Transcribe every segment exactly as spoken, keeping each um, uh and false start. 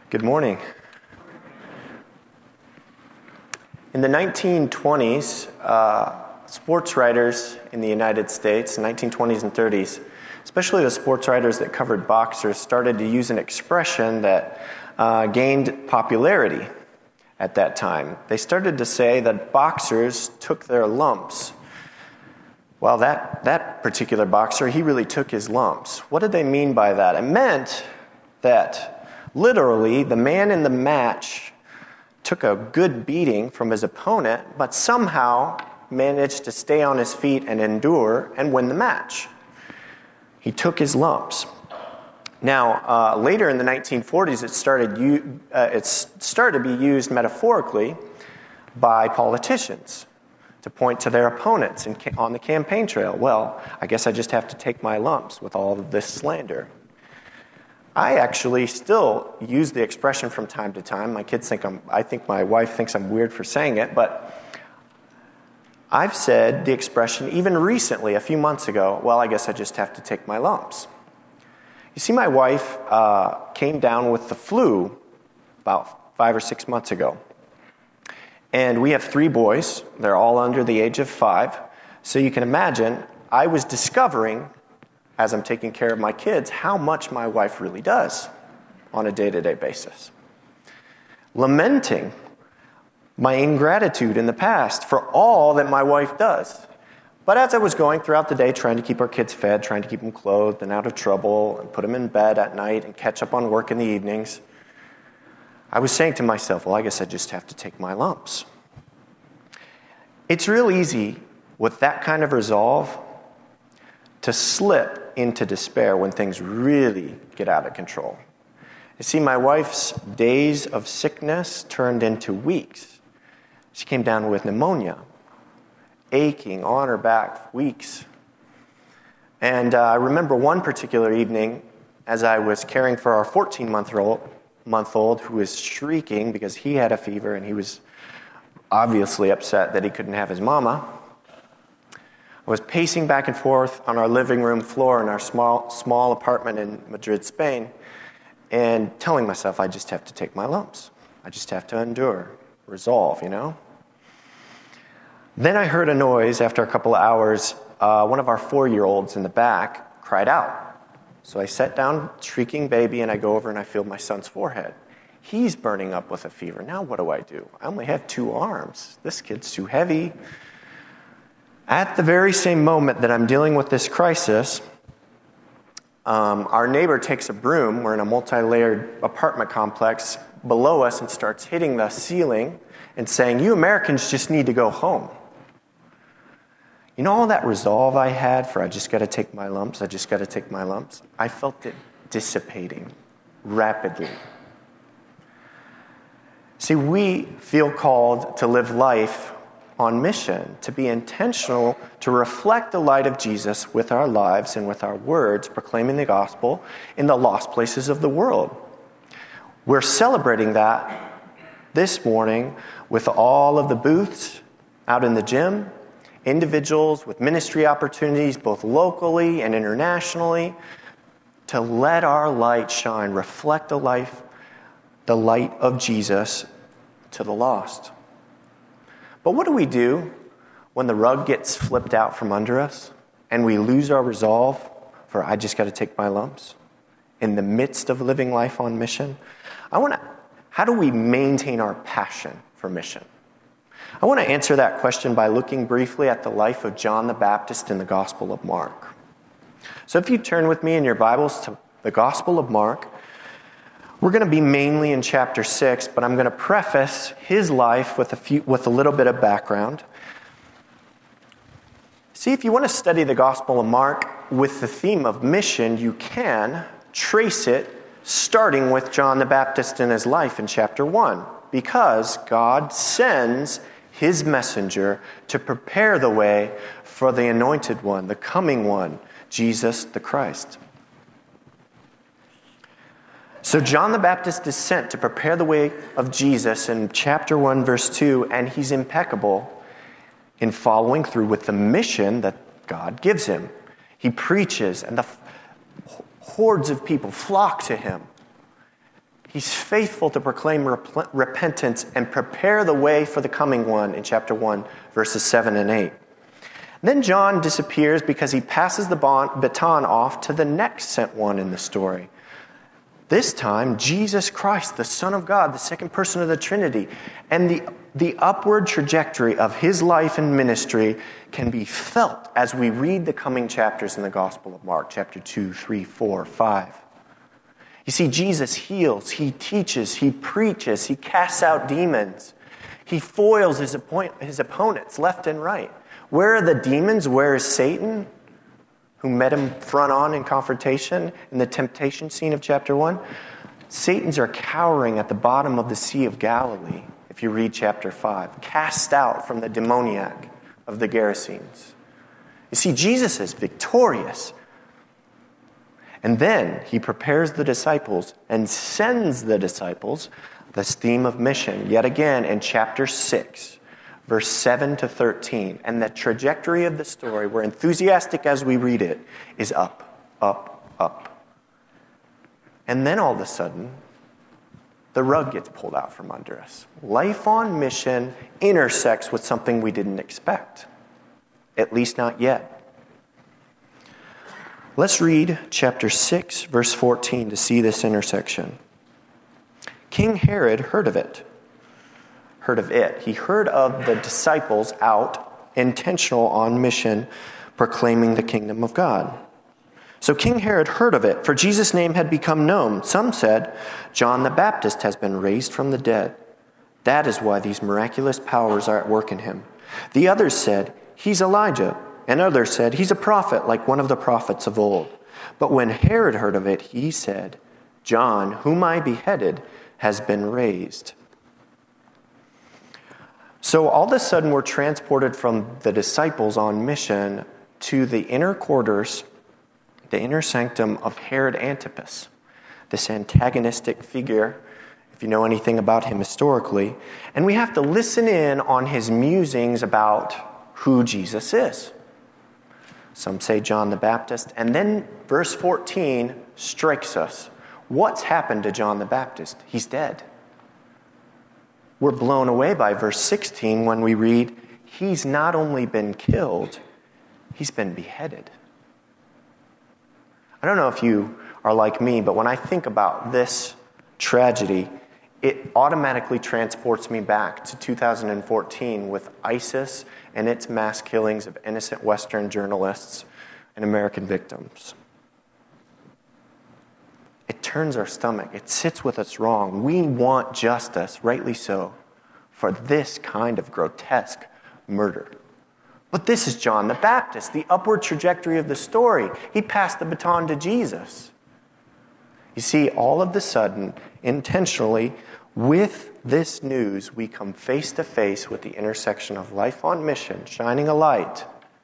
Good morning. In the nineteen twenties, uh, sports writers in the United States, nineteen twenties and thirties, especially the sports writers that covered boxers, started to use an expression that uh, gained popularity at that time. They started to say that boxers took their lumps. Well, that, that particular boxer, he really took his lumps. What did they mean by that? It meant that literally, the man in the match took a good beating from his opponent, but somehow managed to stay on his feet and endure and win the match. He took his lumps. Now, uh, later in the nineteen forties, it started, u- uh, it started to be used metaphorically by politicians to point to their opponents in ca- on the campaign trail. Well, I guess I just have to take my lumps with all of this slander. I actually still use the expression from time to time. My kids think I'm, I think my wife thinks I'm weird for saying it, but I've said the expression even recently, a few months ago, well, I guess I just have to take my lumps. You see, my wife uh, came down with the flu about five or six months ago. And we have three boys. They're all under the age of five. So you can imagine, I was discovering as I'm taking care of my kids, how much my wife really does on a day-to-day basis. Lamenting my ingratitude in the past for all that my wife does. But as I was going throughout the day, trying to keep our kids fed, trying to keep them clothed and out of trouble, and put them in bed at night and catch up on work in the evenings, I was saying to myself, well, I guess I just have to take my lumps. It's real easy with that kind of resolve to slip into despair when things really get out of control. You see, my wife's days of sickness turned into weeks. She came down with pneumonia, aching on her back, weeks. And uh, I remember one particular evening as I was caring for our fourteen-month-old month old who was shrieking because he had a fever and he was obviously upset that he couldn't have his mama. I was pacing back and forth on our living room floor in our small small apartment in Madrid, Spain, and telling myself I just have to take my lumps. I just have to endure, resolve, you know? Then I heard a noise after a couple of hours. Uh, one of our four-year-olds in the back cried out. So I sat down, shrieking baby, and I go over and I feel my son's forehead. He's burning up with a fever. Now what do I do? I only have two arms. This kid's too heavy. At the very same moment that I'm dealing with this crisis, um, our neighbor takes a broom. We're in a multi-layered apartment complex below us and starts hitting the ceiling and saying, you Americans just need to go home. You know all that resolve I had for I just got to take my lumps, I just got to take my lumps? I felt it dissipating rapidly. See, we feel called to live life on mission, to be intentional, to reflect the light of Jesus with our lives and with our words, proclaiming the gospel in the lost places of the world. We're celebrating that this morning with all of the booths out in the gym, individuals with ministry opportunities both locally and internationally, to let our light shine, reflect the life, the light of Jesus to the lost. But what do we do when the rug gets flipped out from under us and we lose our resolve for I just got to take my lumps in the midst of living life on mission? I want to, how do we maintain our passion for mission? I want to answer that question by looking briefly at the life of John the Baptist in the Gospel of Mark. So if you turn with me in your Bibles to the Gospel of Mark, we're going to be mainly in chapter six, but I'm going to preface his life with a few, with a little bit of background. See, if you want to study the Gospel of Mark with the theme of mission, you can trace it starting with John the Baptist and his life in chapter one, because God sends his messenger to prepare the way for the anointed one, the coming one, Jesus the Christ. So John the Baptist is sent to prepare the way of Jesus in chapter one, verse two, and he's impeccable in following through with the mission that God gives him. He preaches, and the hordes of people flock to him. He's faithful to proclaim rep- repentance and prepare the way for the coming one in chapter one, verses seven and eight. Then John disappears because he passes the baton off to the next sent one in the story. This time, Jesus Christ, the Son of God, the second person of the Trinity. And the, the upward trajectory of his life and ministry can be felt as we read the coming chapters in the Gospel of Mark, chapter two, three, four, five. You see, Jesus heals, he teaches, he preaches, he casts out demons. He foils his, appoint- his opponents left and right. Where are the demons? Where is Satan, who met him front on in confrontation in the temptation scene of chapter one? Satans are cowering at the bottom of the Sea of Galilee, if you read chapter five, cast out from the demoniac of the Gerasenes. You see, Jesus is victorious. And then he prepares the disciples and sends the disciples, this theme of mission, yet again in chapter six. Verse seven to thirteen. And the trajectory of the story, we're enthusiastic as we read it, is up, up, up. And then all of a sudden, the rug gets pulled out from under us. Life on mission intersects with something we didn't expect. At least not yet. Let's read chapter six, verse fourteen to see this intersection. King Herod heard of it. Heard of it. He heard of the disciples out, intentional on mission, proclaiming the kingdom of God. So King Herod heard of it, for Jesus' name had become known. Some said, John the Baptist has been raised from the dead. That is why these miraculous powers are at work in him. The others said, he's Elijah. And others said, he's a prophet like one of the prophets of old. But when Herod heard of it, he said, John, whom I beheaded, has been raised. So all of a sudden, we're transported from the disciples on mission to the inner quarters, the inner sanctum of Herod Antipas, this antagonistic figure, if you know anything about him historically. And we have to listen in on his musings about who Jesus is. Some say John the Baptist. And then verse fourteen strikes us. What's happened to John the Baptist? He's dead. We're blown away by verse sixteen when we read, he's not only been killed, he's been beheaded. I don't know if you are like me, but when I think about this tragedy, it automatically transports me back to two thousand fourteen with ISIS and its mass killings of innocent Western journalists and American victims. It turns our stomach. It sits with us wrong. We want justice, rightly so, for this kind of grotesque murder. But this is John the Baptist, the upward trajectory of the story. He passed the baton to Jesus. You see, all of a sudden, intentionally, with this news, we come face to face with the intersection of life on mission, shining a light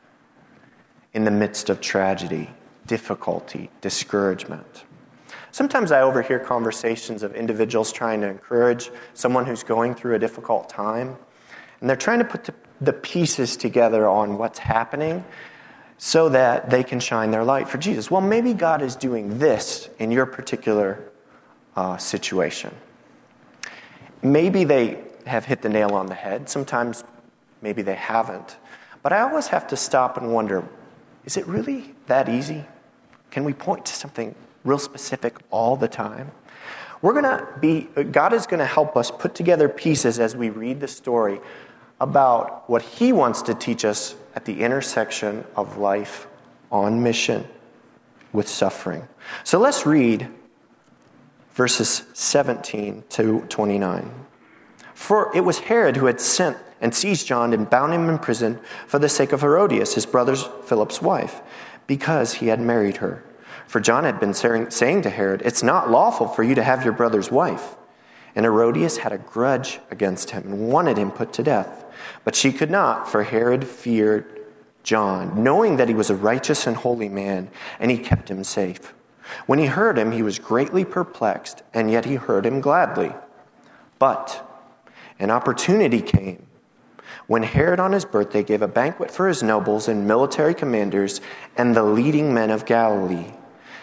in the midst of tragedy, difficulty, discouragement. Sometimes I overhear conversations of individuals trying to encourage someone who's going through a difficult time, and they're trying to put the pieces together on what's happening so that they can shine their light for Jesus. Well, maybe God is doing this in your particular uh, situation. Maybe they have hit the nail on the head. Sometimes maybe they haven't. But I always have to stop and wonder, is it really that easy? Can we point to something real specific all the time? We're going to be, God is going to help us put together pieces as we read the story about what he wants to teach us at the intersection of life on mission with suffering. So let's read verses seventeen to twenty-nine. For it was Herod who had sent and seized John and bound him in prison for the sake of Herodias, his brother Philip's wife, because he had married her. For John had been saying to Herod, it's not lawful for you to have your brother's wife. And Herodias had a grudge against him and wanted him put to death. But she could not, for Herod feared John, knowing that he was a righteous and holy man, and he kept him safe. When he heard him, he was greatly perplexed, and yet he heard him gladly. But an opportunity came when Herod on his birthday gave a banquet for his nobles and military commanders and the leading men of Galilee.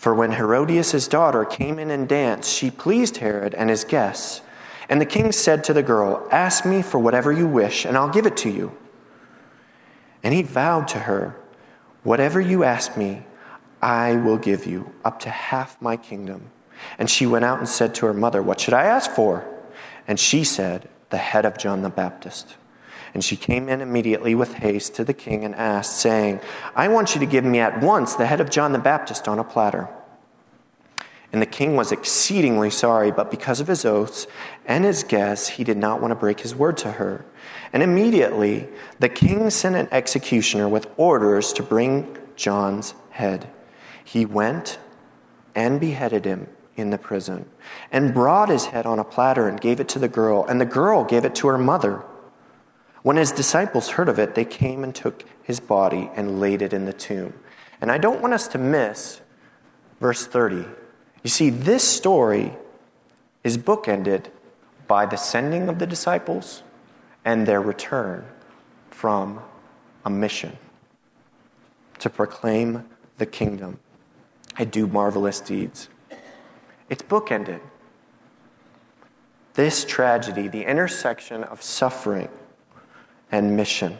For when Herodias' daughter came in and danced, she pleased Herod and his guests. And the king said to the girl, "Ask me for whatever you wish, and I'll give it to you." And he vowed to her, "Whatever you ask me, I will give you, up to half my kingdom." And she went out and said to her mother, "What should I ask for?" And she said, "The head of John the Baptist." And she came in immediately with haste to the king and asked, saying, "I want you to give me at once the head of John the Baptist on a platter." And the king was exceedingly sorry, but because of his oaths and his guests, he did not want to break his word to her. And immediately the king sent an executioner with orders to bring John's head. He went and beheaded him in the prison, and brought his head on a platter and gave it to the girl, and the girl gave it to her mother. When his disciples heard of it, they came and took his body and laid it in the tomb. And I don't want us to miss verse thirty. You see, this story is bookended by the sending of the disciples and their return from a mission to proclaim the kingdom and do marvelous deeds. It's bookended. This tragedy, the intersection of suffering and mission.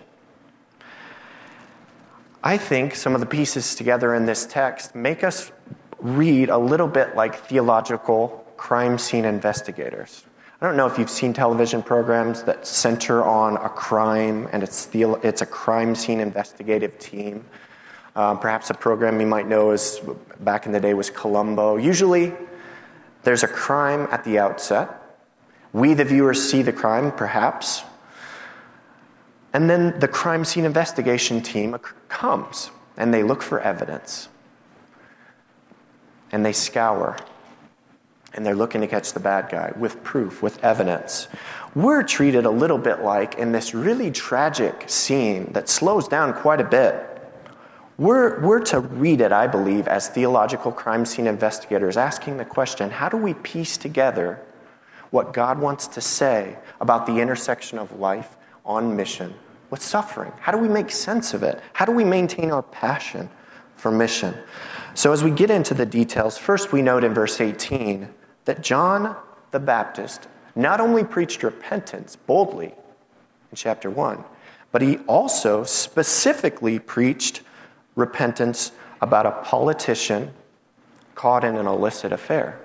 I think some of the pieces together in this text make us read a little bit like theological crime scene investigators. I don't know if you've seen television programs that center on a crime and it's the, it's a crime scene investigative team. Uh, perhaps a program you might know is back in the day was Columbo. Usually there's a crime at the outset. We, the viewers, see the crime, perhaps. And then the crime scene investigation team comes and they look for evidence. And they scour. And they're looking to catch the bad guy with proof, with evidence. We're treated a little bit like in this really tragic scene that slows down quite a bit. We're, we're to read it, I believe, as theological crime scene investigators, asking the question, how do we piece together what God wants to say about the intersection of life on mission with suffering? How do we make sense of it? How do we maintain our passion for mission? So as we get into the details, first we note in verse eighteen that John the Baptist not only preached repentance boldly in chapter one, but he also specifically preached repentance about a politician caught in an illicit affair.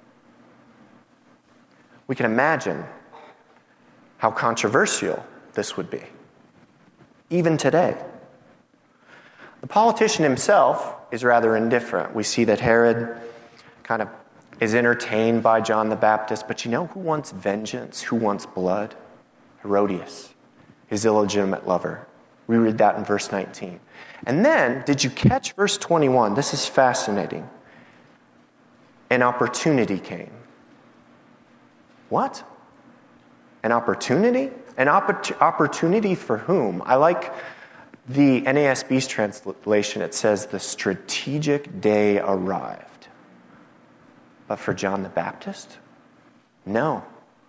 We can imagine how controversial this would be, even today. The politician himself is rather indifferent. We see that Herod kind of is entertained by John the Baptist, but you know who wants vengeance? Who wants blood? Herodias, his illegitimate lover. We read that in verse nineteen. And then, did you catch verse twenty-one? This is fascinating. An opportunity came. What? An opportunity? An oppor- opportunity for whom? I like the N A S B's translation. It says, the strategic day arrived. But for John the Baptist? No.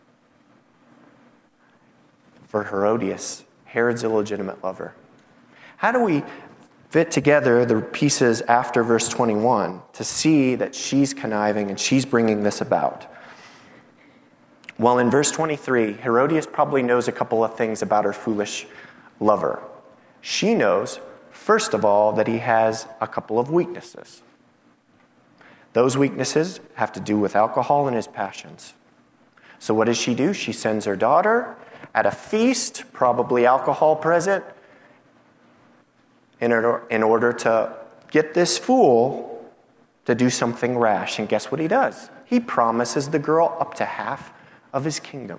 For Herodias, Herod's illegitimate lover. How do we fit together the pieces after verse twenty-one to see that she's conniving and she's bringing this about? Well, in verse twenty-three, Herodias probably knows a couple of things about her foolish lover. She knows, first of all, that he has a couple of weaknesses. Those weaknesses have to do with alcohol and his passions. So what does she do? She sends her daughter at a feast, probably alcohol present, in order, in order to get this fool to do something rash. And guess what he does? He promises the girl up to half of his kingdom.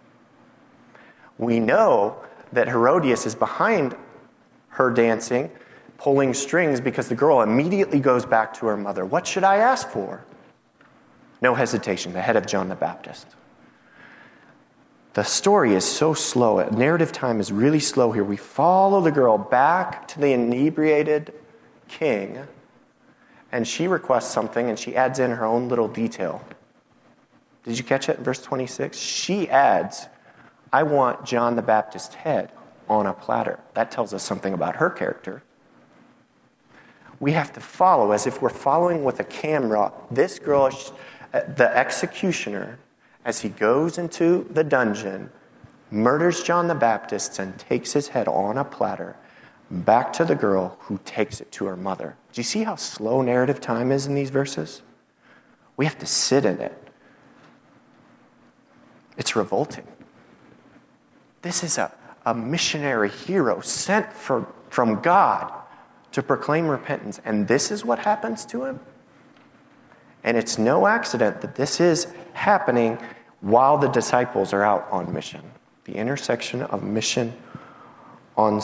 We know that Herodias is behind her dancing, pulling strings, because the girl immediately goes back to her mother. What should I ask for? No hesitation, the head of John the Baptist. The story is so slow. Narrative time is really slow here. We follow the girl back to the inebriated king, and she requests something, and she adds in her own little detail. Did you catch it in verse twenty-six? She adds, I want John the Baptist's head on a platter. That tells us something about her character. We have to follow, as if we're following with a camera, this girl, the executioner, as he goes into the dungeon, murders John the Baptist and takes his head on a platter back to the girl who takes it to her mother. Do you see how slow narrative time is in these verses? We have to sit in it. It's revolting. This is a, a missionary hero sent for, from God to proclaim repentance. And this is what happens to him? And it's no accident that this is happening while the disciples are out on mission. The intersection of mission on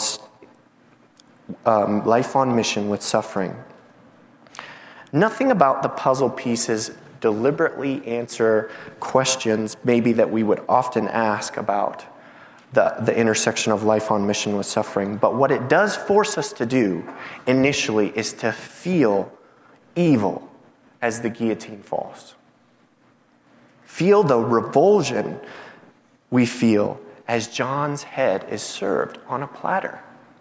um, life on mission with suffering. Nothing about the puzzle pieces deliberately answer questions maybe that we would often ask about the, the intersection of life on mission with suffering. But what it does force us to do initially is to feel evil as the guillotine falls. Feel the revulsion we feel as John's head is served on a platter.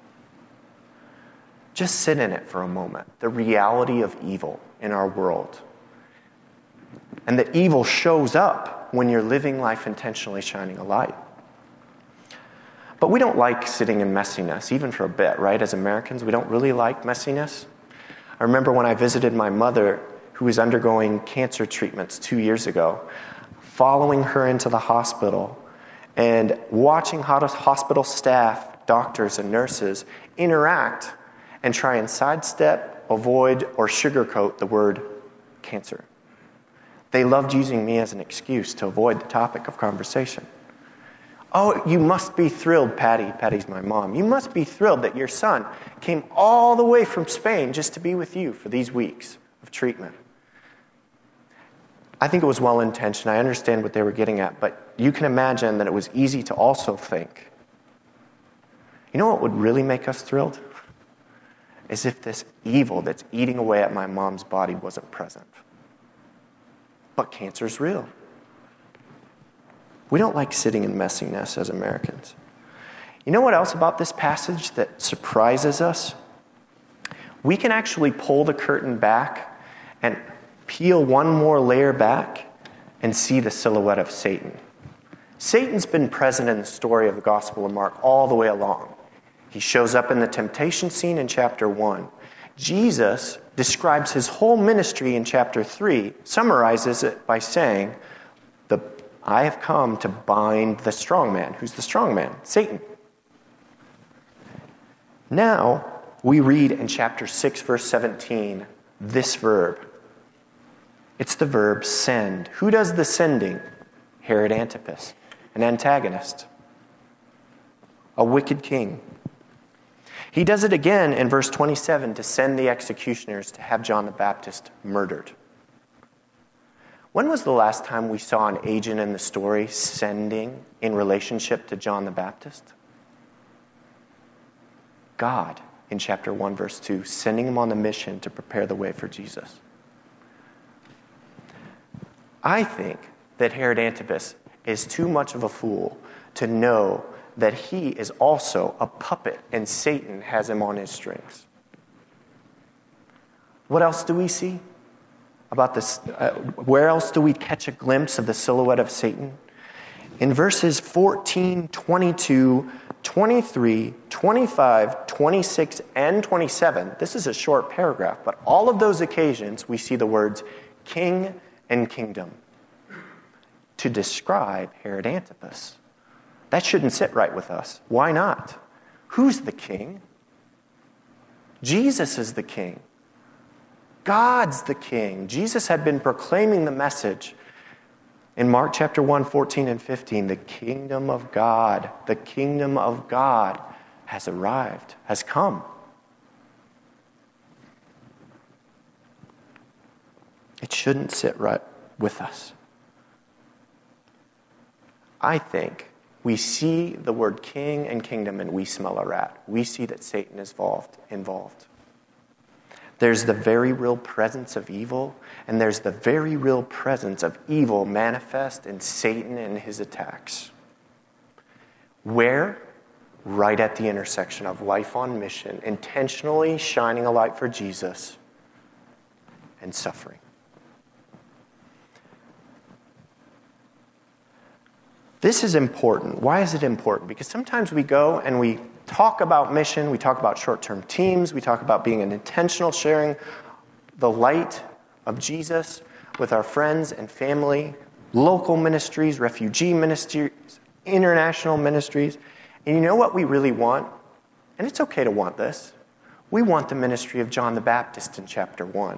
Just sit in it for a moment. The reality of evil in our world. And that evil shows up when you're living life intentionally shining a light. But we don't like sitting in messiness, even for a bit, right? As Americans, we don't really like messiness. I remember when I visited my mother, who was undergoing cancer treatments two years ago, following her into the hospital and watching how hospital staff, doctors, and nurses interact and try and sidestep, avoid, or sugarcoat the word cancer. They loved using me as an excuse to avoid the topic of conversation. Oh, you must be thrilled, Patty. Patty's my mom. You must be thrilled that your son came all the way from Spain just to be with you for these weeks of treatment. I think it was well-intentioned. I understand what they were getting at, but you can imagine that it was easy to also think, you know what would really make us thrilled? Is if this evil that's eating away at my mom's body wasn't present. But cancer's real. We don't like sitting in messiness as Americans. You know what else about this passage that surprises us? We can actually pull the curtain back and peel one more layer back and see the silhouette of Satan. Satan's been present in the story of the Gospel of Mark all the way along. He shows up in the temptation scene in chapter one. Jesus describes his whole ministry in chapter three, summarizes it by saying, "The I have come to bind the strong man." Who's the strong man? Satan. Now, we read in chapter six, verse seventeen, this verb. It's the verb send. Who does the sending? Herod Antipas, an antagonist, a wicked king. He does it again in verse twenty-seven to send the executioners to have John the Baptist murdered. When was the last time we saw an agent in the story sending in relationship to John the Baptist? God, in chapter one, verse two, sending him on the mission to prepare the way for Jesus. I think that Herod Antipas is too much of a fool to know that he is also a puppet and Satan has him on his strings. What else do we see about this? Uh, where else do we catch a glimpse of the silhouette of Satan? In verses fourteen, twenty-two, twenty-three, twenty-five, twenty-six, and twenty-seven. This is a short paragraph, but all of those occasions we see the words king and kingdom to describe Herod Antipas. That shouldn't sit right with us. Why not? Who's the king? Jesus is the king. God's the king. Jesus had been proclaiming the message in Mark chapter one, fourteen and fifteen. The kingdom of God, the kingdom of God has arrived, has come. It shouldn't sit right with us. I think we see the word king and kingdom and we smell a rat. We see that Satan is involved. involved. There's the very real presence of evil, and there's the very real presence of evil manifest in Satan and his attacks. Where? right at the intersection of life on mission, intentionally shining a light for Jesus, and suffering. This is important. Why is it important? Because sometimes we go and we talk about mission, we talk about short-term teams, we talk about being an intentional sharing the light of Jesus with our friends and family, local ministries, refugee ministries, international ministries. And you know what we really want? And it's okay to want this. We want the ministry of John the Baptist in chapter one.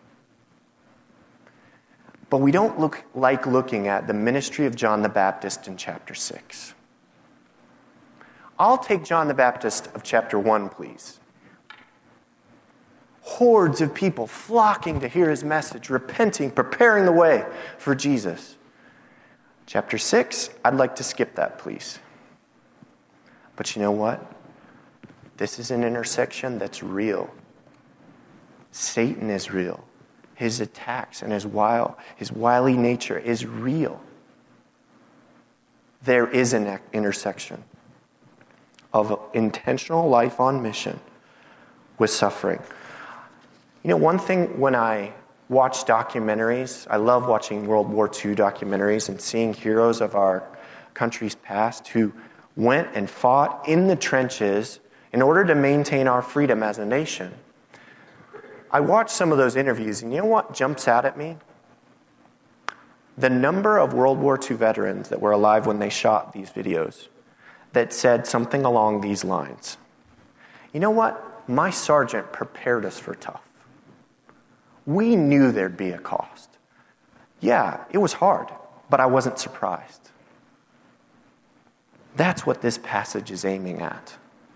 But we don't look like looking at the ministry of John the Baptist in chapter six. I'll take John the Baptist of chapter one, please. Hordes of people flocking to hear his message, repenting, preparing the way for Jesus. Chapter six, I'd like to skip that, please. But you know what? This is an intersection that's real. Satan is real. His attacks and his wild, his wily nature is real. There is an intersection of intentional life on mission with suffering. You know, one thing when I watch documentaries, I love watching World War Two documentaries and seeing heroes of our country's past who went and fought in the trenches in order to maintain our freedom as a nation. I watched some of those interviews, and you know what jumps out at me? The number of World War Two veterans that were alive when they shot these videos that said something along these lines. You know what? My sergeant prepared us for tough. We knew there'd be a cost. Yeah, it was hard, but I wasn't surprised. That's what this passage is aiming at.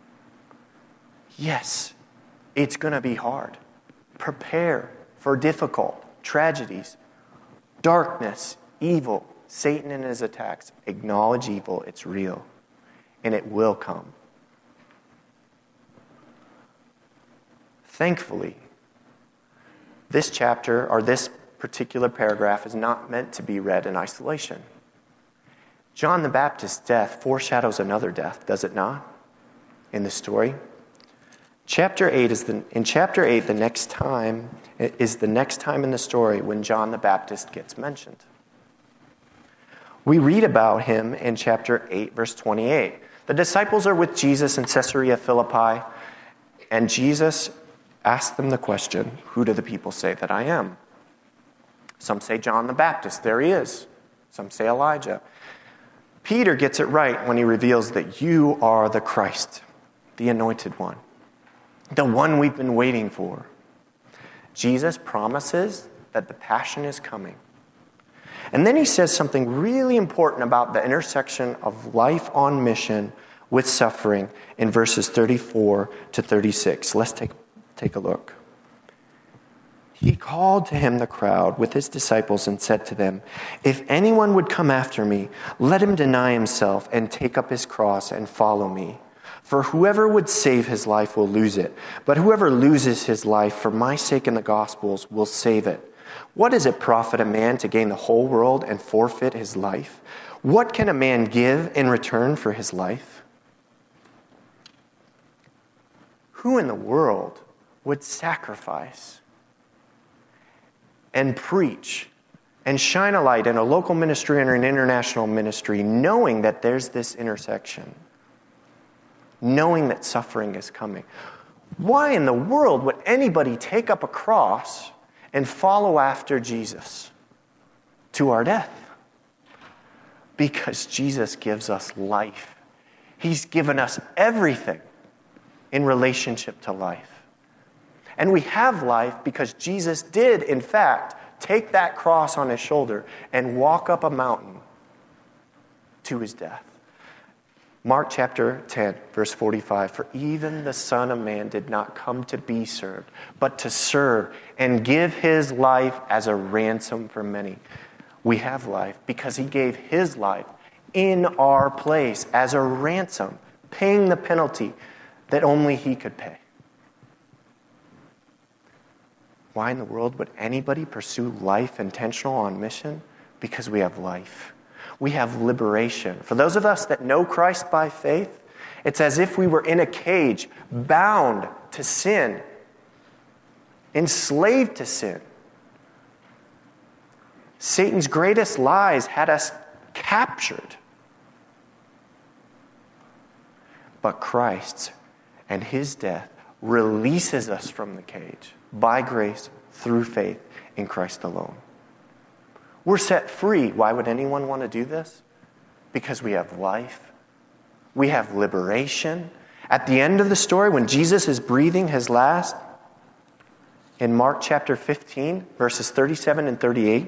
Yes, it's going to be hard. Prepare for difficult tragedies, darkness, evil, Satan and his attacks. Acknowledge evil, it's real, and it will come. Thankfully, this chapter, or this particular paragraph, is not meant to be read in isolation. John the Baptist's death foreshadows another death, does it not? In the story. Chapter eight is the in chapter eight, the next time is the next time in the story when John the Baptist gets mentioned. We read about him in chapter eight, verse twenty-eight. The disciples are with Jesus in Caesarea Philippi, and Jesus asks them the question, "Who do the people say that I am?" Some say John the Baptist. There he is. Some say Elijah. Peter gets it right when he reveals that you are the Christ, the anointed one, the one we've been waiting for. Jesus promises that the passion is coming. And then he says something really important about the intersection of life on mission with suffering in verses thirty-four to thirty-six. Let's take, take a look. He called to him the crowd with his disciples and said to them, "If anyone would come after me, let him deny himself and take up his cross and follow me. For whoever would save his life will lose it, but whoever loses his life for my sake and the gospel's will save it. What does it profit a man to gain the whole world and forfeit his life? What can a man give in return for his life?" Who in the world would sacrifice and preach and shine a light in a local ministry or an international ministry knowing that there's this intersection? Knowing that suffering is coming. Why in the world would anybody take up a cross and follow after Jesus to our death? Because Jesus gives us life. He's given us everything in relationship to life. And we have life because Jesus did, in fact, take that cross on his shoulder and walk up a mountain to his death. Mark chapter ten, verse forty-five, "For even the Son of Man did not come to be served, but to serve and give his life as a ransom for many." We have life because he gave his life in our place as a ransom, paying the penalty that only he could pay. Why in the world would anybody pursue life intentional on mission? Because we have life. We have liberation. For those of us that know Christ by faith It's as if we were in a cage, bound to sin, enslaved to sin. Satan's greatest lies had us captured. But Christ's and his death releases us from the cage by grace through faith in Christ alone. We're set free. Why would anyone want to do this? Because we have life. We have liberation. At the end of the story, when Jesus is breathing his last, in Mark chapter fifteen, verses thirty-seven and thirty-eight,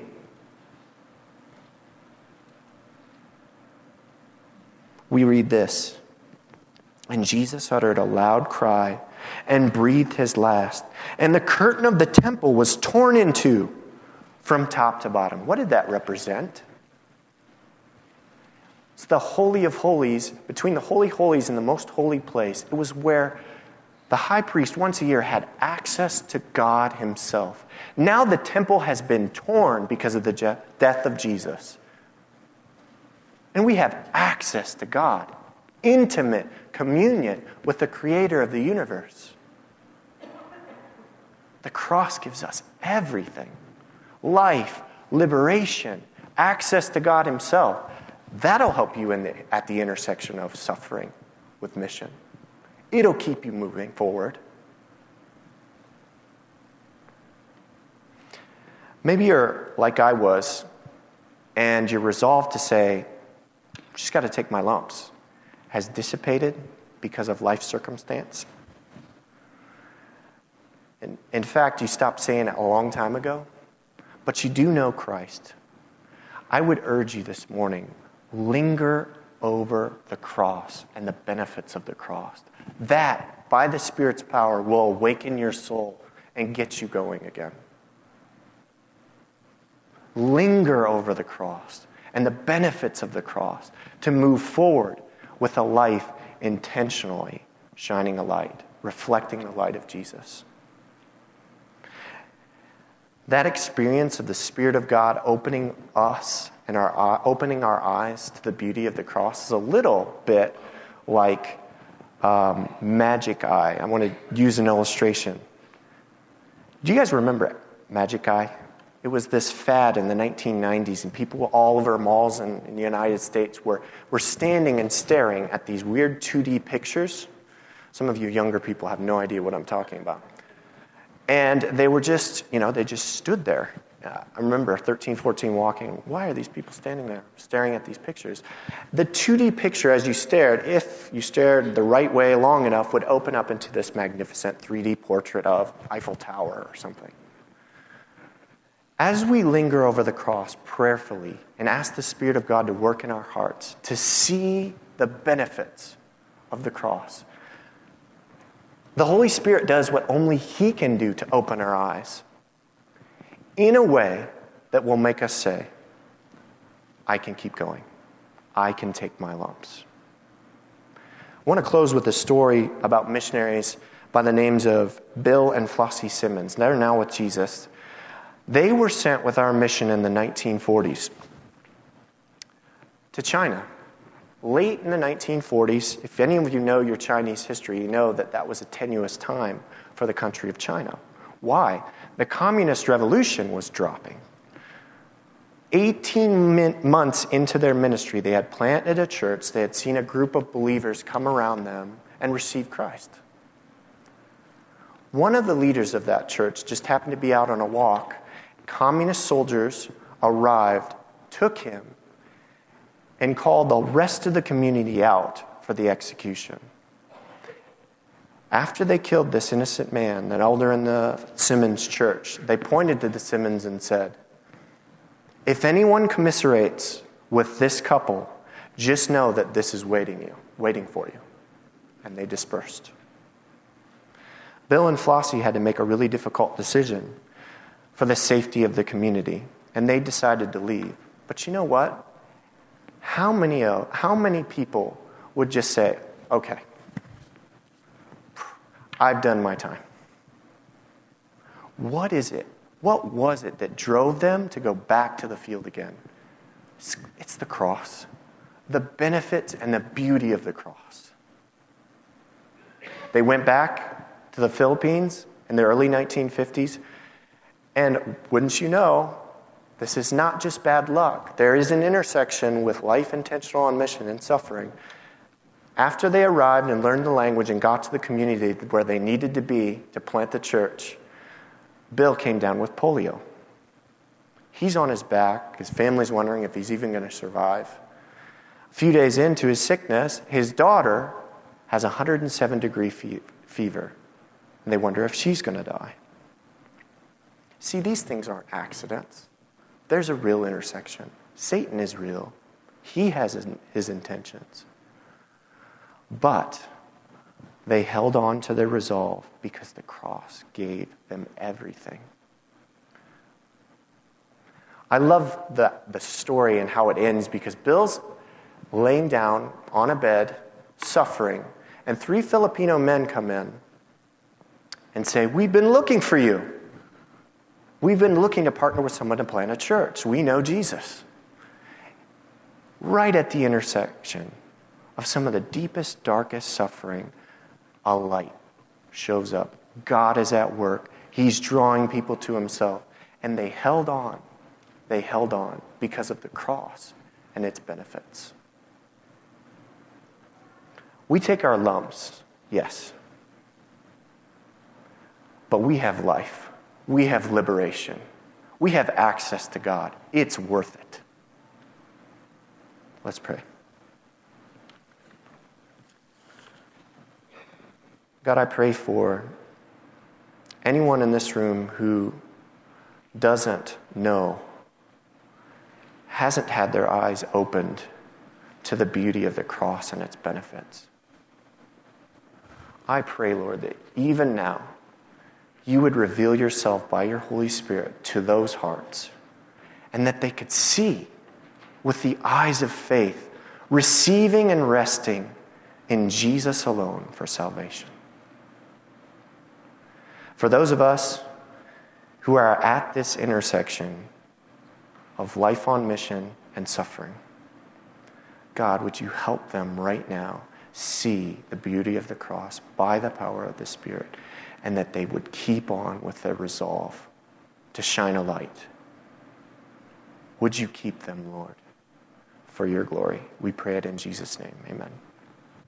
we read this. And Jesus uttered a loud cry and breathed his last. And the curtain of the temple was torn in two from top to bottom. What did that represent? It's the Holy of Holies, between the Holy Holies and the most holy place. It was where the high priest once a year had access to God himself. Now the temple has been torn because of the je- death of Jesus. And we have access to God. Intimate communion with the creator of the universe. The cross gives us everything. Life, liberation, access to God himself. That'll help you in the, at the intersection of suffering with mission. It'll keep you moving forward. Maybe you're like I was, and you're resolved to say, just got to take my lumps. Has dissipated because of life circumstance. And in fact, you stopped saying it a long time ago, but you do know Christ. I would urge you this morning, linger over the cross and the benefits of the cross. That, by the Spirit's power, will awaken your soul and get you going again. Linger over the cross and the benefits of the cross to move forward with a life intentionally shining a light, reflecting the light of Jesus. That experience of the Spirit of God opening us and our opening our eyes to the beauty of the cross is a little bit like um, Magic Eye. I want to use an illustration. Do you guys remember Magic Eye? It was this fad in the nineteen nineties, and people all over malls in, in the United States were, were standing and staring at these weird two D pictures. Some of you younger people have no idea what I'm talking about. And they were just, you know, they just stood there. Uh, I remember thirteen, fourteen walking. Why are these people standing there staring at these pictures? The two D picture, as you stared, if you stared the right way long enough, would open up into this magnificent three D portrait of Eiffel Tower or something. As we linger over the cross prayerfully and ask the Spirit of God to work in our hearts, to see the benefits of the cross, the Holy Spirit does what only He can do to open our eyes in a way that will make us say, I can keep going. I can take my lumps. I want to close with a story about missionaries by the names of Bill and Flossie Simmons. They're now with Jesus. They were sent with our mission in the nineteen forties to China. Late in the nineteen forties, if any of you know your Chinese history, you know that that was a tenuous time for the country of China. Why? The communist revolution was dropping. eighteen months into their ministry, they had planted a church, they had seen a group of believers come around them and receive Christ. One of the leaders of that church just happened to be out on a walk. Communist soldiers arrived, took him, and called the rest of the community out for the execution. After they killed this innocent man, that elder in the Simmons church, they pointed to the Simmons and said, if anyone commiserates with this couple, just know that this is waiting you, waiting for you. And they dispersed. Bill and Flossie had to make a really difficult decision for the safety of the community, and they decided to leave. But you know what? How many, uh, how many people would just say, okay, I've done my time? What is it? What was it that drove them to go back to the field again? It's, it's the cross. The benefits and the beauty of the cross. They went back to the Philippines in the early nineteen fifties. And wouldn't you know, this is not just bad luck. There is an intersection with life intentional on mission and suffering. After they arrived and learned the language and got to the community where they needed to be to plant the church, Bill came down with polio. He's on his back. His family's wondering if he's even going to survive. A few days into his sickness, his daughter has a one hundred seven degree fe- fever. And they wonder if she's going to die. See, these things aren't accidents. There's a real intersection. Satan is real. He has his, his intentions. But they held on to their resolve because the cross gave them everything. I love the, the story and how it ends because Bill's laying down on a bed, suffering, and three Filipino men come in and say, "We've been looking for you. We've been looking to partner with someone to plant a church. We know Jesus." Right at the intersection of some of the deepest, darkest suffering, a light shows up. God is at work. He's drawing people to himself. And they held on. They held on because of the cross and its benefits. We take our lumps, yes. But we have life. We have liberation. We have access to God. It's worth it. Let's pray. God, I pray for anyone in this room who doesn't know, hasn't had their eyes opened to the beauty of the cross and its benefits. I pray, Lord, that even now, you would reveal yourself by your Holy Spirit to those hearts, and that they could see with the eyes of faith, receiving and resting in Jesus alone for salvation. For those of us who are at this intersection of life on mission and suffering, God, would you help them right now see the beauty of the cross by the power of the Spirit, and that they would keep on with their resolve to shine a light. Would you keep them, Lord, for your glory? We pray it in Jesus' name. Amen.